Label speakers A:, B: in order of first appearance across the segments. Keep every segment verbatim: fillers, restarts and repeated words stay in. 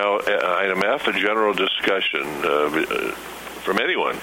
A: Now, uh, item F, a general discussion uh, from anyone.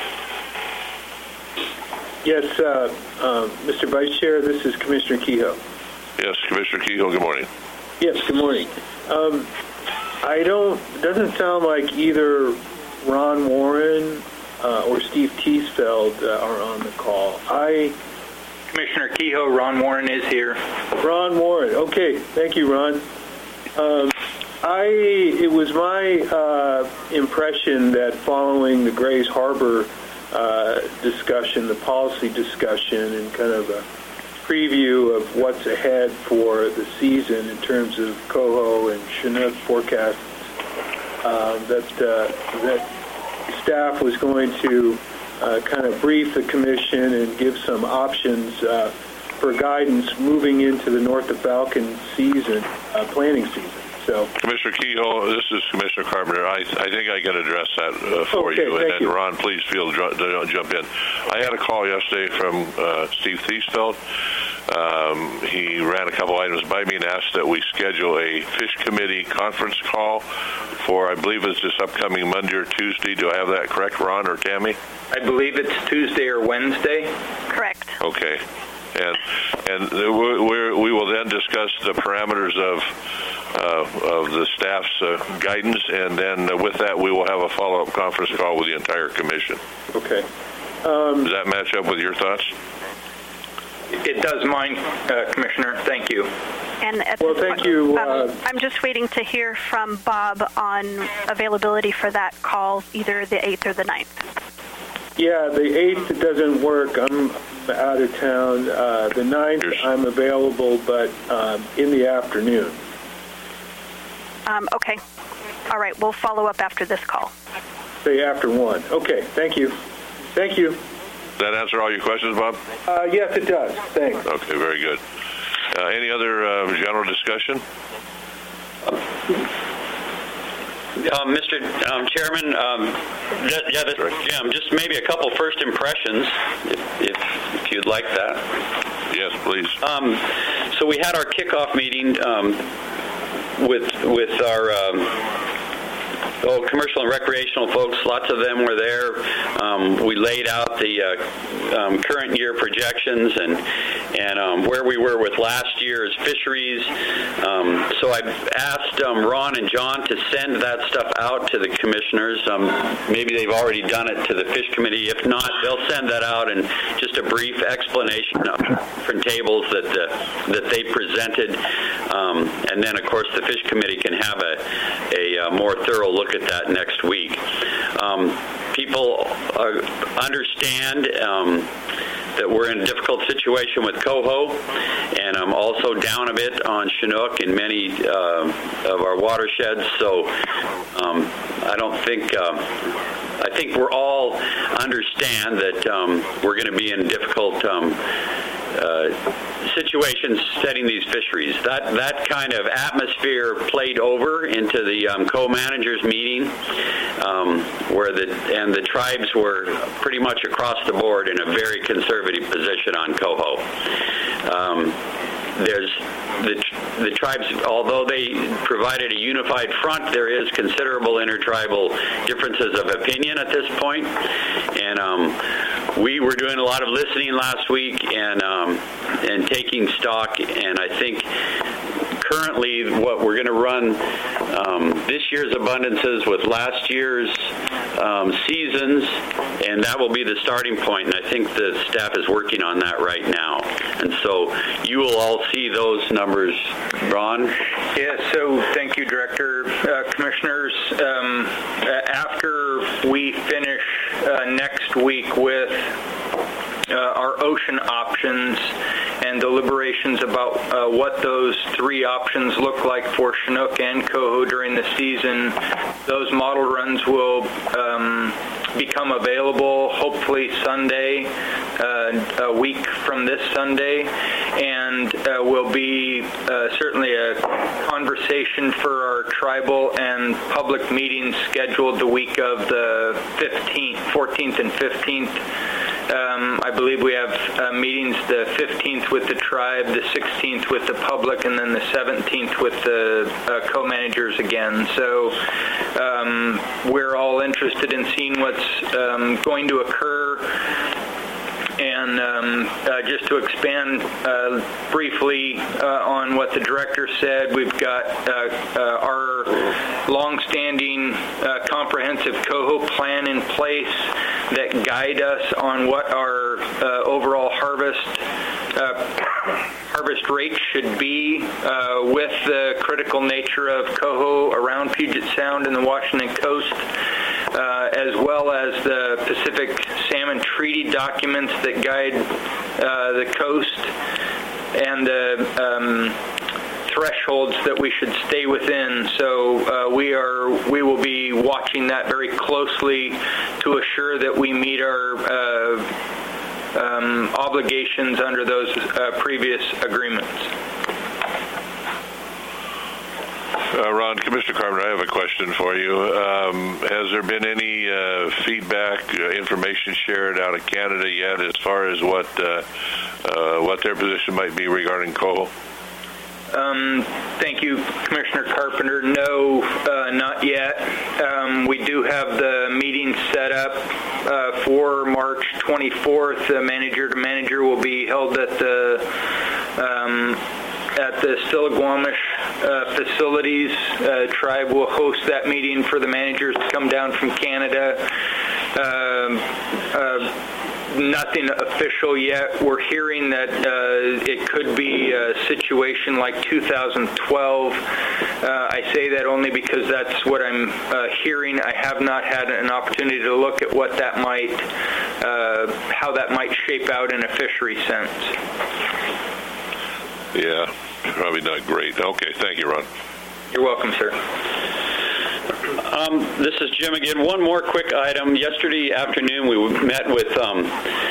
B: Yes, uh, uh, Mister Vice Chair, this is Commissioner Kehoe.
A: Yes, Commissioner Kehoe, good morning.
B: Yes, good morning. Um, I don't, it doesn't sound like either Ron Warren uh, or Steve Teasfeld uh, are on the call. I...
C: Commissioner Kehoe, Ron Warren is here.
B: Ron Warren, okay, thank you, Ron. Um, I, it was my uh, impression that following the Grays Harbor uh, discussion, the policy discussion, and kind of a preview of what's ahead for the season in terms of Coho and Chinook forecasts, uh, that uh, that staff was going to uh, kind of brief the commission and give some options uh, for guidance moving into the North of Falcon season, uh, planting season. So,
A: Commissioner Kehoe, this is Commissioner Carpenter. I, I think I can address that uh, for
B: okay,
A: you. And then,
B: you.
A: Ron, please feel to jump in. I had a call yesterday from uh, Steve Teasfeld. Um, he ran a couple items by me and asked that we schedule a Fish Committee conference call for, I believe it's this upcoming Monday or Tuesday. Do I have that correct, Ron or Tammy?
C: I believe it's Tuesday or Wednesday.
D: Correct.
A: Okay. And and we we will then discuss the parameters of uh, of the staff's uh, guidance, and then uh, with that we will have a follow-up conference call with the entire commission.
B: Okay. Um,
A: Does that match up with your thoughts?
C: It does mine, uh, Commissioner. Thank you.
D: And at
B: well,
D: this
B: thank
D: point,
B: you.
D: Um,
B: uh,
D: I'm just waiting to hear from Bob on availability for that call, either the eighth or the ninth.
B: Yeah, the eighth it doesn't work. I'm out of town. Uh, the ninth
A: Here's...
B: I'm available, but um, in the afternoon.
D: Um, okay. All right. We'll follow up after this call.
B: Say after one. Okay. Thank you. Thank you.
A: Does that answer all your questions, Bob?
B: Uh, yes, it does. Thanks.
A: Okay, very good. Uh, any other uh, general discussion?
E: Um, Mister Um, Chairman, um, yeah, this, Jim, just maybe a couple first impressions, if, if, if you'd like that.
A: Yes, please.
E: Um, so we had our kickoff meeting um, with with our um, oh, commercial and recreational folks. Lots of them were there. Um, we laid out the uh, um, current year projections and and um, where we were with last year's fisheries. Um, so I've asked um, Ron and John to send that stuff out to the commissioners. Um, maybe they've already done it to the Fish Committee. If not, they'll send that out and just a brief explanation of different tables that the, that they presented. Um, and then, of course, the Fish Committee can have a, a, a more thorough look at that next week. Um, people uh, understand um, that we're in a difficult situation with Coho, and I'm also down a bit on Chinook in many uh, of our watersheds. So um, I don't think uh, I think we're all understand that um, we're going to be in difficult um, uh, situations setting these fisheries. That that kind of atmosphere played over into the um, co-managers meeting, um, where the and the tribes were pretty much across the board in a very conservative position on Coho. Um, there's the the tribes, although they provided a unified front, there is considerable intertribal differences of opinion at this point, and um, we were doing a lot of listening last week and um, and taking stock, and I think currently what we're going to run um, this year's abundances with last year's um, seasons, and that will be the starting point, and I think the staff is working on that right now. And so you will all see those numbers, Ron?
C: Yeah, so thank you, Director. Uh, commissioners, um, after we finish uh, next week with Uh, our ocean options and deliberations about uh, what those three options look like for Chinook and Coho during the season. Those model runs will um, become available hopefully Sunday, uh, a week from this Sunday, and uh, will be uh, certainly a conversation for our tribal and public meetings scheduled the week of the fifteenth, fourteenth and fifteenth. um, I believe we have uh, meetings the fifteenth with the tribe, the sixteenth with the public, and then the seventeenth with the uh, co-managers again. So um, we're all interested in seeing what's um, going to occur. And um, uh, just to expand uh, briefly uh, on what the director said, we've got uh, uh, our longstanding uh, comprehensive coho plan in place that guide us on what our uh, overall harvest uh, harvest rate should be uh, with the critical nature of coho around Puget Sound and the Washington coast. Uh, as well as the Pacific Salmon Treaty documents that guide uh, the coast and the um, thresholds that we should stay within. So uh, we are we will be watching that very closely to assure that we meet our uh, um, obligations under those uh, previous agreements.
A: Uh, Ron, Commissioner Carpenter, I have a question for you. Um, has there been any uh, feedback, uh, information shared out of Canada yet as far as what uh, uh, what their position might be regarding coho?
C: Um, thank you, Commissioner Carpenter. No, uh, not yet. Um, we do have the meeting set up uh, for March twenty-fourth. The manager to manager will be held at the um, at the Stillaguamish uh, facilities. Uh, tribe will host that meeting for the managers to come down from Canada. Um, uh, Nothing official yet. We're hearing that uh, it could be a situation like two thousand twelve. Uh, I say that only because that's what I'm uh, hearing. I have not had an opportunity to look at what that might, uh, how that might shape out in a fishery sense.
A: Yeah, probably not great. Okay, thank you, Ron.
C: You're welcome, sir.
E: Um, this is Jim again. One more quick item. Yesterday afternoon, we met with um,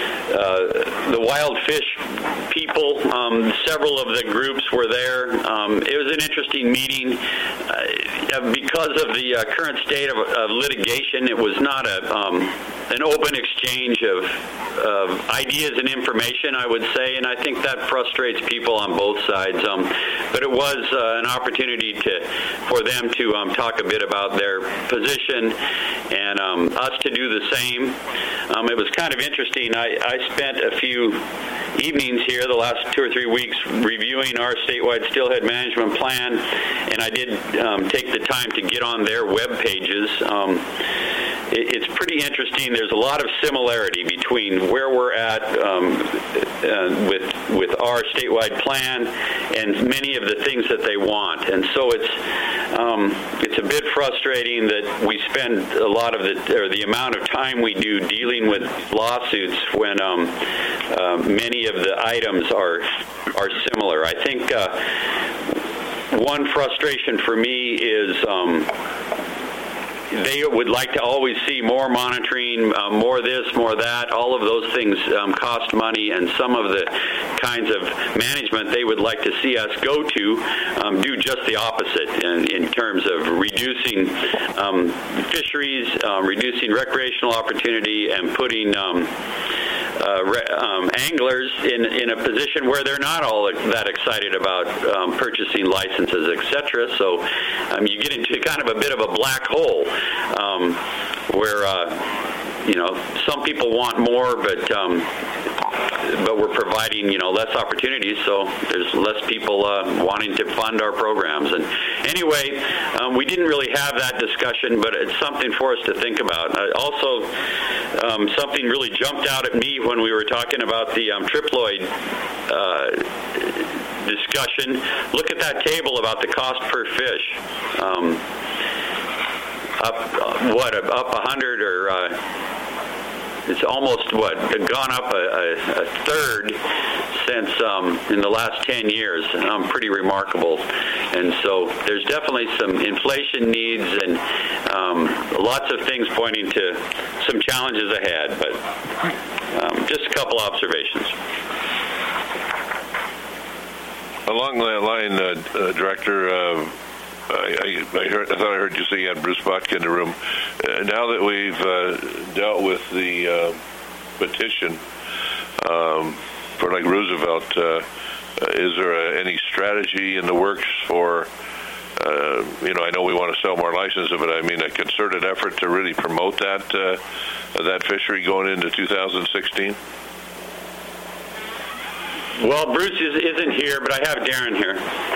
E: uh, the wild fish people. Um, several of the groups were there. Um, it was an interesting meeting. Uh, because of the uh, current state of, of litigation, it was not a um, an open exchange of, of ideas and information, I would say, and I think that frustrates people on both sides. Um, but it was uh, an opportunity to for them to um, talk a bit about their position and um, us to do the same. Um, it was kind of interesting. I, I spent a few evenings here the last two or three weeks reviewing our statewide steelhead management plan, and I did um, take the time to get on their web pages. Um, it, it's pretty interesting. There's a lot of similarity between where we're at um, uh, with with our statewide plan and many of the things that they want. And so it's um, it's a bit frustrating that we spend a lot of the or the amount of time we do dealing with lawsuits when um, uh, many of the items are are similar. I think uh, one frustration for me is um, they would like to always see more monitoring, uh, more this, more that. All of those things um, cost money, and some of the kinds of management they would like to see us go to um, do just the opposite in, in terms of reducing um, fisheries, um, reducing recreational opportunity, and putting um, uh, re- um, anglers in, in a position where they're not all that excited about um, purchasing licenses, et cetera. So um, you get into kind of a bit of a black hole. Um, where uh, you know some people want more, but um, but we're providing you know less opportunities, so there's less people uh, wanting to fund our programs. And anyway, um, we didn't really have that discussion, but it's something for us to think about. Uh, also, um, something really jumped out at me when we were talking about the um, triploid uh, discussion. Look at that table about the cost per fish. Um, Up uh, what up a hundred or uh, it's almost what gone up a, a, a third since um, in the last ten years. Um, pretty remarkable, and so there's definitely some inflation needs and um, lots of things pointing to some challenges ahead. But um, just a couple observations.
A: Along that line, uh, uh, Director. Uh, I, I, heard, I thought I heard you say you had Bruce Bottke in the room. Uh, now that we've uh, dealt with the uh, petition um, for Lake Roosevelt. Uh, is there a, any strategy in the works for, uh, you know, I know we want to sell more licenses, but I mean a concerted effort to really promote that uh, that fishery going into two thousand sixteen?
E: Well, Bruce is, isn't here, but I have Darren here.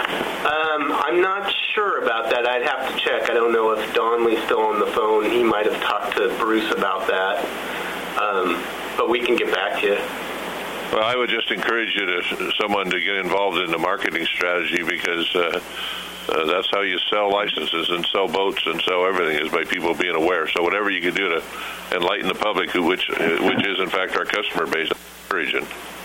F: Um, I'm not sure about that. I'd have to check. I don't know if Donley's still on the phone. He might have talked to Bruce about that. Um, but we can get back to you.
A: Well, I would just encourage you to someone to get involved in the marketing strategy, because uh, uh, that's how you sell licenses and sell boats and sell everything, is by people being aware. So whatever you can do to enlighten the public, which which is in fact our customer base, region.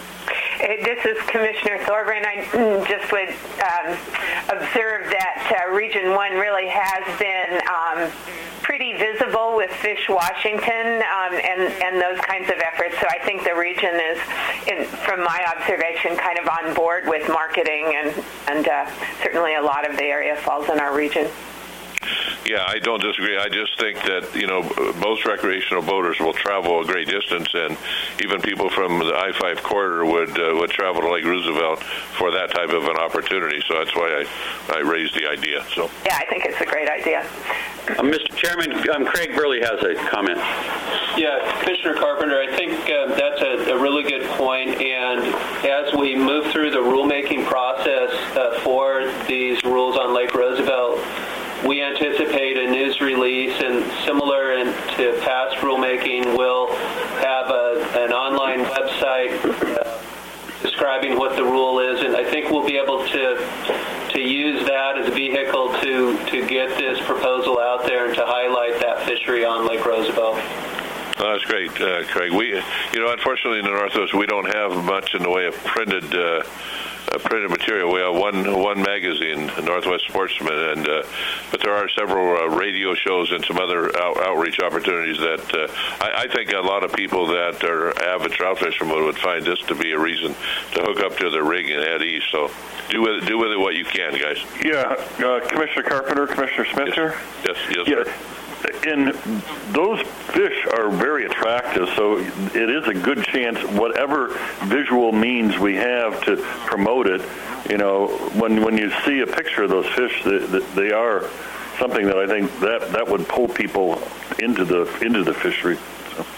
G: This is Commissioner Thorburn. I just would um, observe that uh, Region one really has been um, pretty visible with Fish Washington um, and, and those kinds of efforts. So I think the region is, in, from my observation, kind of on board with marketing, and, and uh, certainly a lot of the area falls in our region.
A: Yeah, I don't disagree. I just think that, you know, most recreational boaters will travel a great distance, and even people from the I five corridor would uh, would travel to Lake Roosevelt for that type of an opportunity. So that's why I, I raised the idea. So
G: yeah, I think it's a great idea.
E: Uh, Mister Chairman, um, Craig Burley has a comment.
H: Yeah, Commissioner Carpenter, I think uh, that's a, a really good point. And as we move through the rulemaking process uh, for these rules on Lake Roosevelt, we anticipate a news release, and similar in, to past rulemaking, we'll have a, an online website uh, describing what the rule is, and I think we'll be able to to use that as a vehicle to, to get this proposal out there and to highlight that fishery on Lake Roosevelt.
A: Oh, that's great, uh, Craig. We, you know, unfortunately in the Northwest, we don't have much in the way of printed uh, uh, printed material. We have one one magazine, Northwest Sportsman, and uh, but there are several uh, radio shows and some other out, outreach opportunities that uh, I, I think a lot of people that are avid trout fishermen would find this to be a reason to hook up to their rig and head east. So do with it, do with it what you can, guys.
I: Yeah, uh, Commissioner Carpenter, Commissioner Smith here.
A: Yes, yes,
I: yeah.
A: sir.
I: And those fish are very attractive, so it is a good chance, whatever visual means we have to promote it, you know, when when you see a picture of those fish, they, they are something that I think that, that would pull people into the into the fishery. So.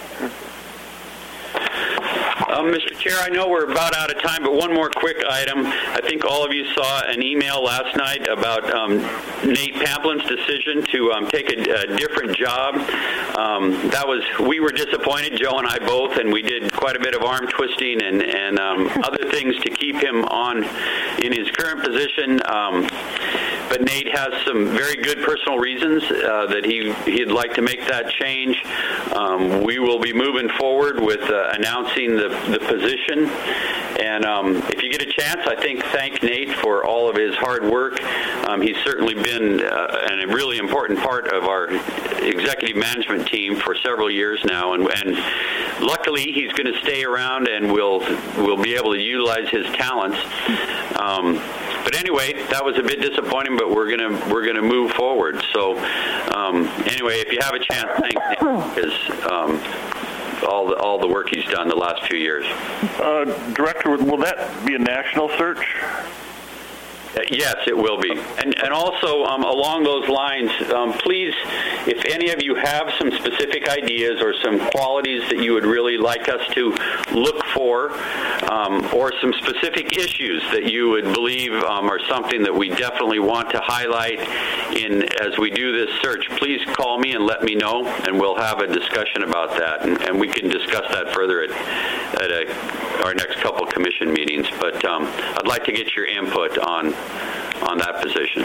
E: Um, Mister Chair, I know we're about out of time, but one more quick item. I think all of you saw an email last night about um, Nate Pamplin's decision to um, take a, a different job. Um, that was, we were disappointed, Joe and I both, and we did quite a bit of arm twisting and, and um, other things to keep him on in his current position. Um, but Nate has some very good personal reasons uh, that he, he'd like to make that change. Um, we will be moving forward with uh, announcing the the position, and um, if you get a chance, I think thank Nate for all of his hard work. Um, he's certainly been uh, a really important part of our executive management team for several years now, and, and luckily he's going to stay around, and we'll we'll be able to utilize his talents. Um, but anyway, that was a bit disappointing, but we're gonna we're gonna move forward. So um, anyway, if you have a chance, thank Nate, because um, all the, all the work he's done the last few years.
I: Uh, Director, will that be a national search?
E: Uh, yes, it will be. And and also, um, along those lines, um, please, if any of you have some specific ideas or some qualities that you would really like us to look for, um, or some specific issues that you would believe um, are something that we definitely want to highlight in as we do this search, please call me and let me know, and we'll have a discussion about that, and, and we can discuss that further at, at a, our next couple commission meetings. But um, I'd like to get your input on on that position.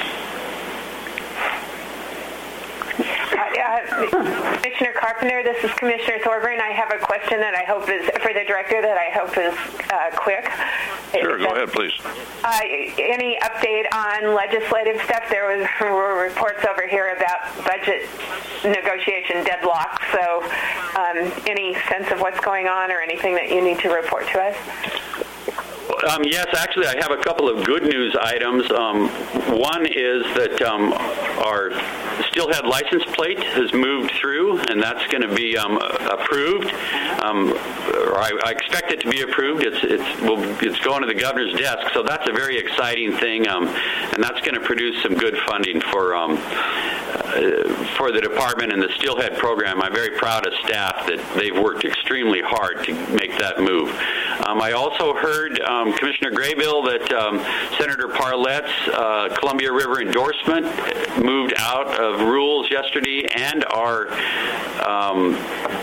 G: Uh, Commissioner Carpenter, this is Commissioner Thorburn. I have a question that I hope is for the director that I hope is uh, quick.
A: Sure, go ahead, please.
G: Uh, any update on legislative stuff? There was were reports over here about budget negotiation deadlock. So, um, any sense of what's going on or anything that you need to report to us?
E: um, yes, actually, I have a couple of good news items. Um, one is that um, our steelhead license plate has moved through, and that's going to be um, approved. Um, or I, I expect it to be approved. It's it's well, it's going to the governor's desk, so that's a very exciting thing, um, and that's going to produce some good funding for um, uh, for the department and the steelhead program. I'm very proud of staff that they've worked extremely hard to make that move. Um, I also heard um, Commissioner Graybill that um, Senator Parlette's uh, Columbia River endorsement moved out of rules yesterday, and our um,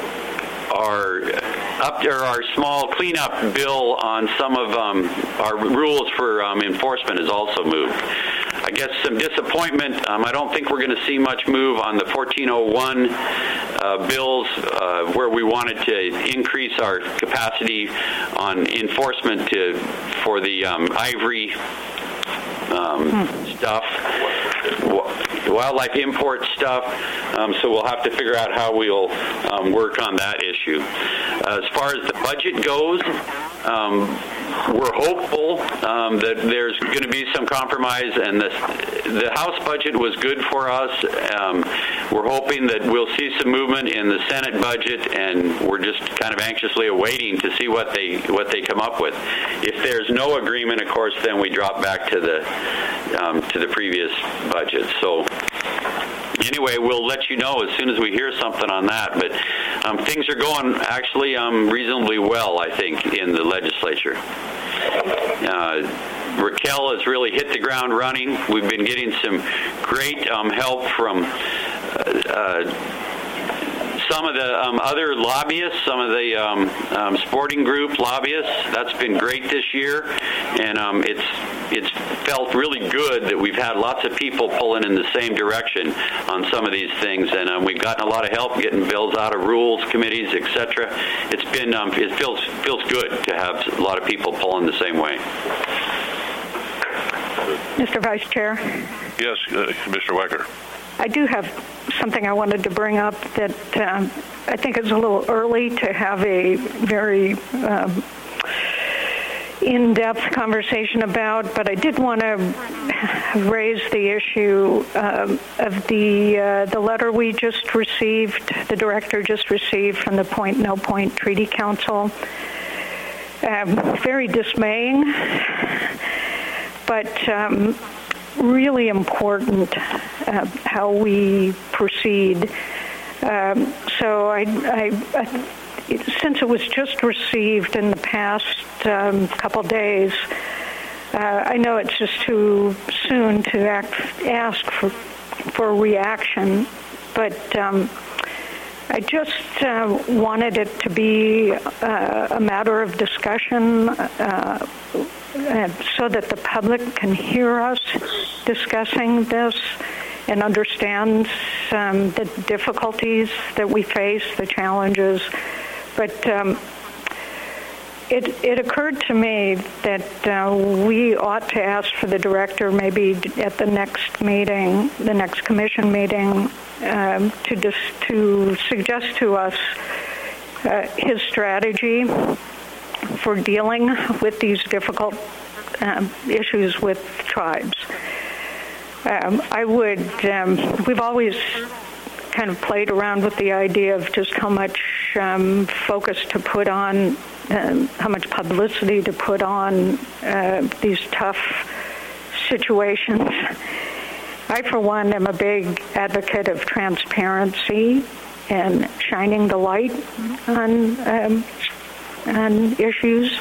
E: our up there, our small cleanup bill on some of um, our rules for um, enforcement has also moved. I guess some disappointment. Um, I don't think we're going to see much move on the fourteen oh one uh, bills uh, where we wanted to increase our capacity on enforcement to for the um, ivory um, hmm. stuff, wildlife import stuff. Um, so we'll have to figure out how we'll um, work on that issue. Uh, as far as the budget goes, um, we're hopeful um, that there's going to be some compromise, and the, the House budget was good for us. Um, we're hoping that we'll see some movement in the Senate budget, and we're just kind of anxiously awaiting to see what they what they come up with. If there's no agreement, of course, then we drop back to the um, to the previous budget. So anyway, we'll let you know as soon as we hear something on that. But um, things are going actually um, reasonably well, I think, in the legislature. Uh, Raquel has really hit the ground running. We've been getting some great um, help from uh, uh, some of the um, other lobbyists, some of the um, um, sporting group lobbyists. That's been great this year, and um, it's it's felt really good that we've had lots of people pulling in the same direction on some of these things, and um, we've gotten a lot of help getting bills out of rules committees, et cetera. It's been um, it feels feels good to have a lot of people pulling the same way.
J: Mister Vice Chair.
A: Yes, uh, Commissioner Wecker.
J: I do have something I wanted to bring up that um, I think it's a little early to have a very um, in-depth conversation about, but I did want to raise the issue um, of the uh, the letter we just received, the director just received from the Point No Point Treaty Council. Um, very dismaying, but um, really important uh, how we proceed. Um, so I, I, I, since it was just received in the past um, couple days, uh, I know it's just too soon to act, ask for, for a reaction, but um, I just uh, wanted it to be uh, a matter of discussion uh, so that the public can hear us discussing this and understand um, the difficulties that we face, the challenges. But um, it, it occurred to me that uh, we ought to ask for the director maybe at the next meeting, the next commission meeting, um, to, dis- to suggest to us uh, his strategy for dealing with these difficult um, issues with tribes. Um, I would, um, we've always kind of played around with the idea of just how much um, focus to put on, um, how much publicity to put on uh, these tough situations. I, for one, am a big advocate of transparency and shining the light on um, on issues.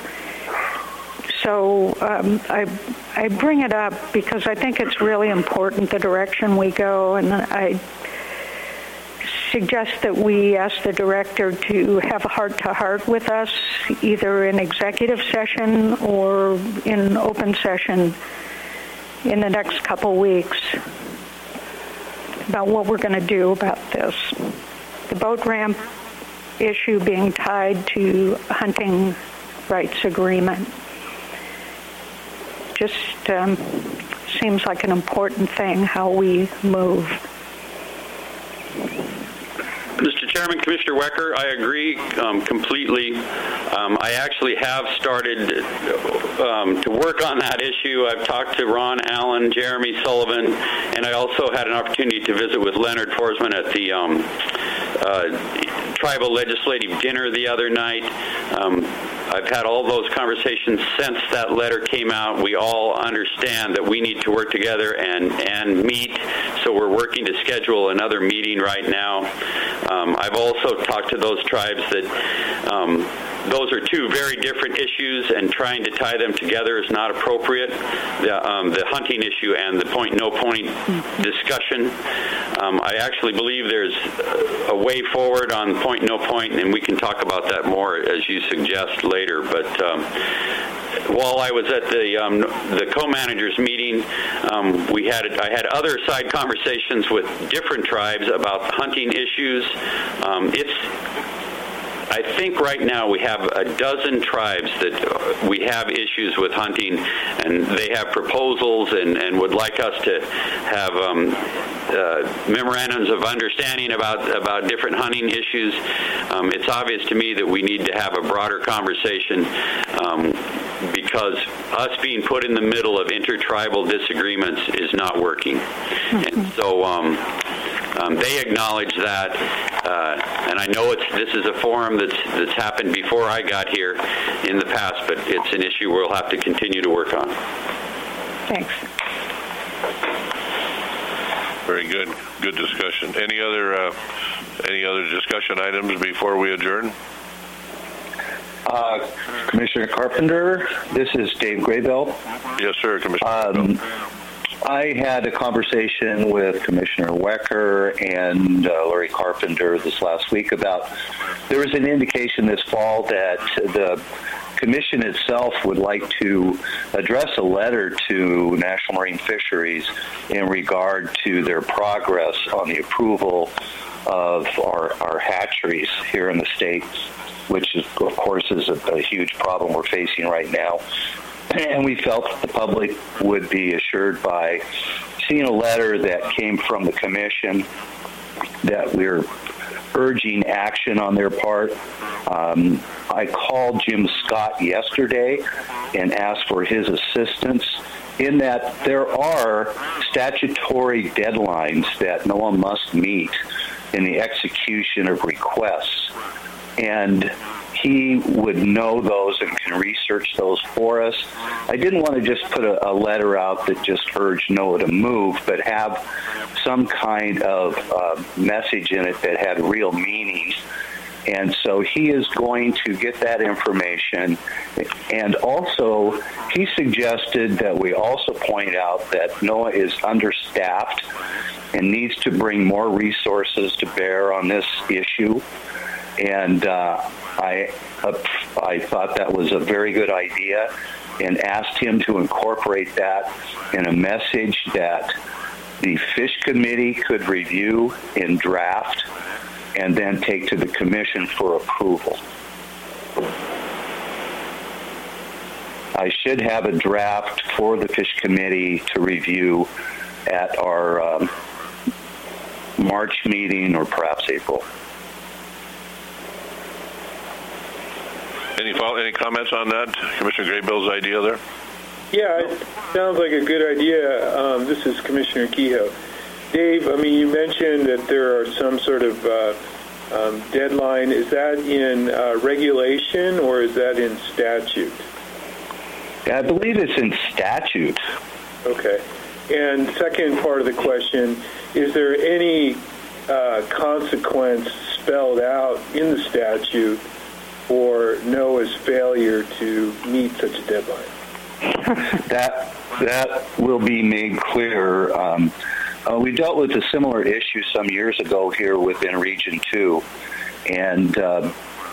J: So um, I, I bring it up because I think it's really important the direction we go, and I suggest that we ask the director to have a heart-to-heart with us, either in executive session or in open session in the next couple weeks about what we're going to do about this. The boat ramp issue being tied to hunting rights agreement just um, seems like an important thing, how we move.
E: Mister Chairman, Commissioner Wecker, I agree um, completely. Um, I actually have started um, to work on that issue. I've talked to Ron Allen, Jeremy Sullivan, and I also had an opportunity to visit with Leonard Forsman at the um, uh, Tribal Legislative Dinner the other night. Um, I've had all those conversations since that letter came out. We all understand that we need to work together and, and meet, so we're working to schedule another meeting right now. Um, I've also talked to those tribes that um, those are two very different issues, and trying to tie them together is not appropriate. The, um, the hunting issue and the point-no-point discussion. Um, I actually believe there's a way forward on point-no-point, and we can talk about that more as you suggest later. But um, while I was at the um, the co-managers meeting, um, we had I had other side conversations with different tribes about hunting issues. Um, it's I think right now we have a dozen tribes that we have issues with hunting, and they have proposals and, and would like us to have um, uh, memorandums of understanding about about different hunting issues. Um, it's obvious to me that we need to have a broader conversation um, because us being put in the middle of intertribal disagreements is not working. Mm-hmm. And so um, um, they acknowledge that, uh, and I know it's this is a forum that's that's happened before I got here in the past, but it's an issue we'll have to continue to work on.
J: Thanks.
A: Very good. Good discussion. Any other uh, any other discussion items before we adjourn?
K: Uh, Commissioner Carpenter, this is Dave Graybell.
A: Yes, sir, Commissioner.
K: Um, I had a conversation with Commissioner Wecker and uh, Larry Carpenter this last week about there was an indication this fall that the Commission itself would like to address a letter to National Marine Fisheries in regard to their progress on the approval of our, our hatcheries here in the state, which is, of course is a, a huge problem we're facing right now. And we felt the public would be assured by seeing a letter that came from the Commission that we're urging action on their part. Um, I called Jim Scott yesterday and asked for his assistance in that there are statutory deadlines that NOAA must meet in the execution of requests. And he would know those and can research those for us. I didn't want to just put a, a letter out that just urged NOAA to move, but have some kind of uh, message in it that had real meaning. And so he is going to get that information. And also, he suggested that we also point out that NOAA is understaffed and needs to bring more resources to bear on this issue. And uh, I, uh, I thought that was a very good idea and asked him to incorporate that in a message that the Fish Committee could review in draft and then take to the Commission for approval. I should have a draft for the Fish Committee to review at our um, March meeting or perhaps April.
A: Any follow, any comments on that, Commissioner Graybell's idea there?
B: Yeah, it sounds like a good idea. Um, this is Commissioner Kehoe. Dave, I mean, you mentioned that there are some sort of uh, um, deadline. Is that in uh, regulation or is that in statute?
K: I believe it's in statute.
B: Okay. And second part of the question, is there any uh, consequence spelled out in the statute for NOAA's failure to meet such a deadline?
K: that that will be made clear. Um, uh, we dealt with a similar issue some years ago here within Region two, and uh,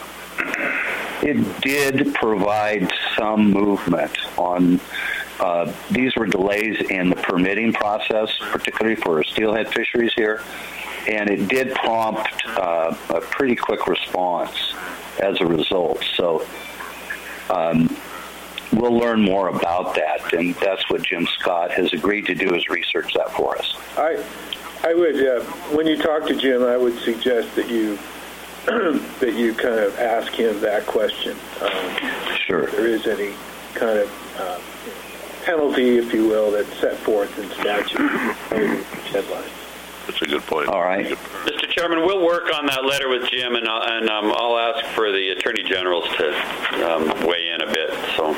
K: it did provide some movement on. Uh, these were delays in the permitting process, particularly for steelhead fisheries here, and it did prompt uh, a pretty quick response as a result. So um, we'll learn more about that, and that's what Jim Scott has agreed to do, is research that for us.
B: I I would, uh, when you talk to Jim, I would suggest that you that you kind of ask him that question. Um,
K: sure.
B: If there is any kind of uh, penalty, if you will, that's set forth in statute. Headline.
A: That's a good point.
K: All right.
E: Mister Chairman, we'll work on that letter with Jim, and I'll, and um, I'll ask for the Attorney Generals to um, weigh in a bit. So.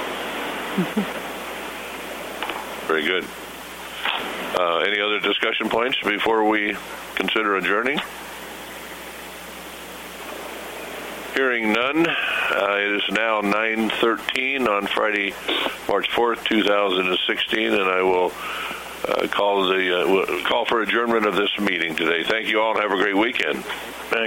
A: Very good. Uh, any other discussion points before we consider adjourning? Hearing none, uh, it is now nine thirteen on Friday, March fourth, two thousand sixteen, and I will uh, call the uh, call for adjournment of this meeting today. Thank you all, and have a great weekend.
I: Thanks.